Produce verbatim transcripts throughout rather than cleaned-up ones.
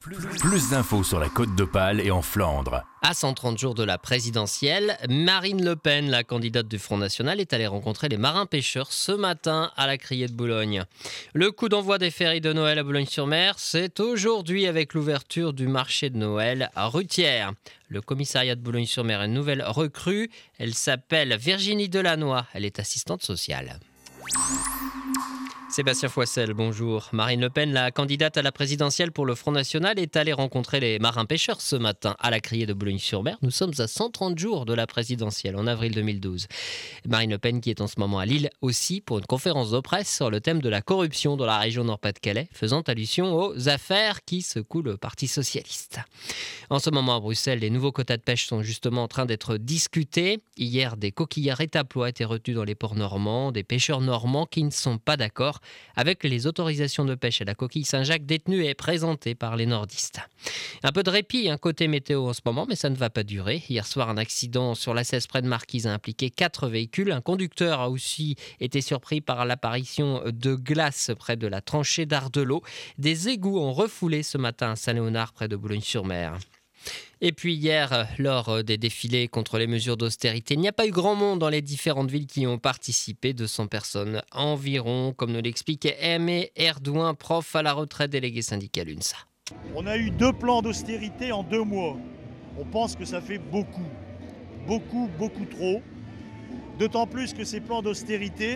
Plus, plus d'infos sur la Côte d'Opale et en Flandre. À cent trente jours de la présidentielle, Marine Le Pen, la candidate du Front National, est allée rencontrer les marins-pêcheurs ce matin à la Criée de Boulogne. Le coup d'envoi des ferries de Noël à Boulogne-sur-Mer, c'est aujourd'hui avec l'ouverture du marché de Noël à Rutière. Le commissariat de Boulogne-sur-Mer a une nouvelle recrue. Elle s'appelle Virginie Delannoy. Elle est assistante sociale. Sébastien Foissel, bonjour. Marine Le Pen, la candidate à la présidentielle pour le Front National, est allée rencontrer les marins-pêcheurs ce matin à la Criée de Boulogne-sur-Mer. Nous sommes à cent trente jours de la présidentielle, en avril deux mille douze. Marine Le Pen qui est en ce moment à Lille aussi pour une conférence de presse sur le thème de la corruption dans la région Nord-Pas-de-Calais, faisant allusion aux affaires qui secouent le Parti socialiste. En ce moment à Bruxelles, les nouveaux quotas de pêche sont justement en train d'être discutés. Hier, des coquillards étaplois étaient retenus dans les ports normands, des pêcheurs normands qui ne sont pas d'accord avec les autorisations de pêche à la coquille Saint-Jacques détenues et présentées par les nordistes. Un peu de répit, un côté météo en ce moment, mais ça ne va pas durer. Hier soir, un accident sur l'A seize près de Marquise a impliqué quatre véhicules. Un conducteur a aussi été surpris par l'apparition de glace près de la tranchée d'Ardelot. Des égouts ont refoulé ce matin à Saint-Léonard près de Boulogne-sur-Mer. Et puis hier, lors des défilés contre les mesures d'austérité, il n'y a pas eu grand monde dans les différentes villes qui ont participé, deux cents personnes environ, comme nous l'expliquait Aimé Erdouin, prof à la retraite, délégué syndical UNSA. On a eu deux plans d'austérité en deux mois. On pense que ça fait beaucoup, beaucoup, beaucoup trop. D'autant plus que ces plans d'austérité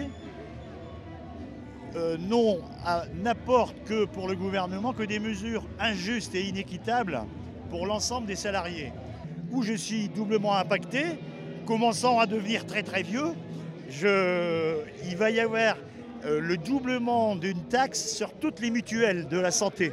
euh, n'ont, à, n'apportent que pour le gouvernement que des mesures injustes et inéquitables pour l'ensemble des salariés. Où je suis doublement impacté, commençant à devenir très très vieux, je... il va y avoir euh, le doublement d'une taxe sur toutes les mutuelles de la santé.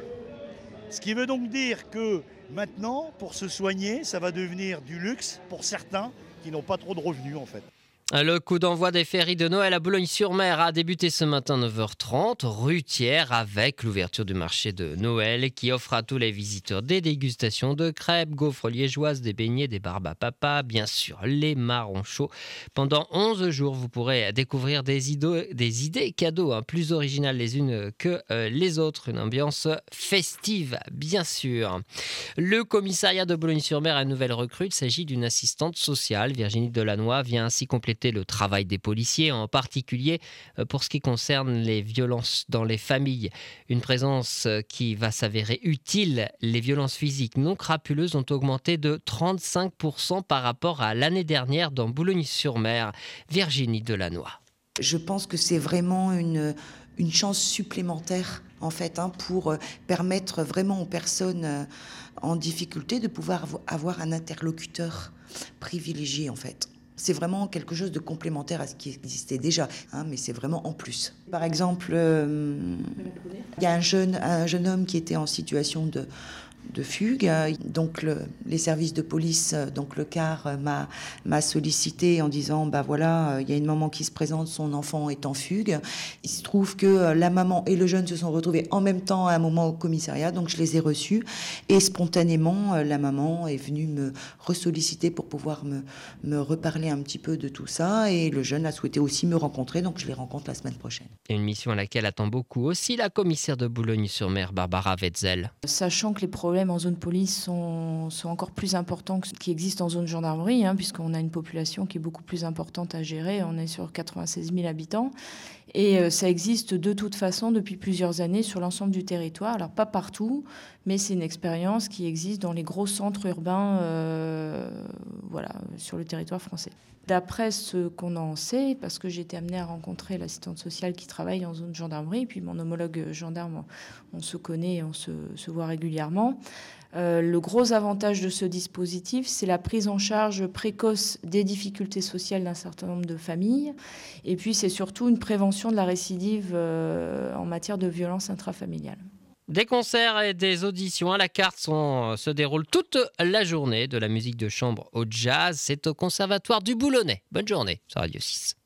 Ce qui veut donc dire que maintenant, pour se soigner, ça va devenir du luxe pour certains qui n'ont pas trop de revenus en fait. Le coup d'envoi des ferries de Noël à Boulogne-sur-Mer a débuté ce matin neuf heures trente, Rutière, avec l'ouverture du marché de Noël qui offre à tous les visiteurs des dégustations de crêpes, gaufres liégeoises, des beignets, des barbes à papa, bien sûr les marrons chauds. Pendant onze jours, vous pourrez découvrir des, idées, des idées cadeaux hein, plus originales les unes que euh, les autres. Une ambiance festive, bien sûr. Le commissariat de Boulogne-sur-Mer a une nouvelle recrue. Il s'agit d'une assistante sociale. Virginie Delannoy vient ainsi compléter le travail des policiers, en particulier pour ce qui concerne les violences dans les familles. Une présence qui va s'avérer utile. Les violences physiques non crapuleuses ont augmenté de trente-cinq pour cent par rapport à l'année dernière dans Boulogne-sur-Mer. Virginie Delannoy. Je pense que c'est vraiment une, une chance supplémentaire en fait, hein, pour permettre vraiment aux personnes en difficulté de pouvoir avoir un interlocuteur privilégié en fait. C'est vraiment quelque chose de complémentaire à ce qui existait déjà, hein, mais c'est vraiment en plus. Par exemple, euh, il y a un jeune, un jeune homme qui était en situation de, de fugue. Donc le, les services de police, donc le C A R m'a, m'a sollicité en disant bah voilà, il y a une maman qui se présente, son enfant est en fugue. Il se trouve que la maman et le jeune se sont retrouvés en même temps à un moment au commissariat, donc je les ai reçus et spontanément la maman est venue me ressolliciter pour pouvoir me, me reparler un petit peu de tout ça et le jeune a souhaité aussi me rencontrer, donc je les rencontre la semaine prochaine. Et une mission à laquelle attend beaucoup aussi la commissaire de Boulogne-sur-Mer, Barbara Wetzel. Sachant que les problèmes en zone police sont, sont encore plus importants que ceux qui existent en zone gendarmerie, hein, puisqu'on a une population qui est beaucoup plus importante à gérer. On est sur quatre-vingt-seize mille habitants. Et euh, ça existe de toute façon depuis plusieurs années sur l'ensemble du territoire. Alors pas partout, mais c'est une expérience qui existe dans les gros centres urbains euh, voilà, sur le territoire français. D'après ce qu'on en sait, parce que j'ai été amenée à rencontrer l'assistante sociale qui travaille en zone gendarmerie, et puis mon homologue gendarme, on se connaît, on se, se voit régulièrement. Euh, le gros avantage de ce dispositif, c'est la prise en charge précoce des difficultés sociales d'un certain nombre de familles. Et puis, c'est surtout une prévention de la récidive euh, en matière de violence intrafamiliale. Des concerts et des auditions à la carte sont, se déroulent toute la journée. De la musique de chambre au jazz, c'est au Conservatoire du Boulonnais. Bonne journée sur Radio six.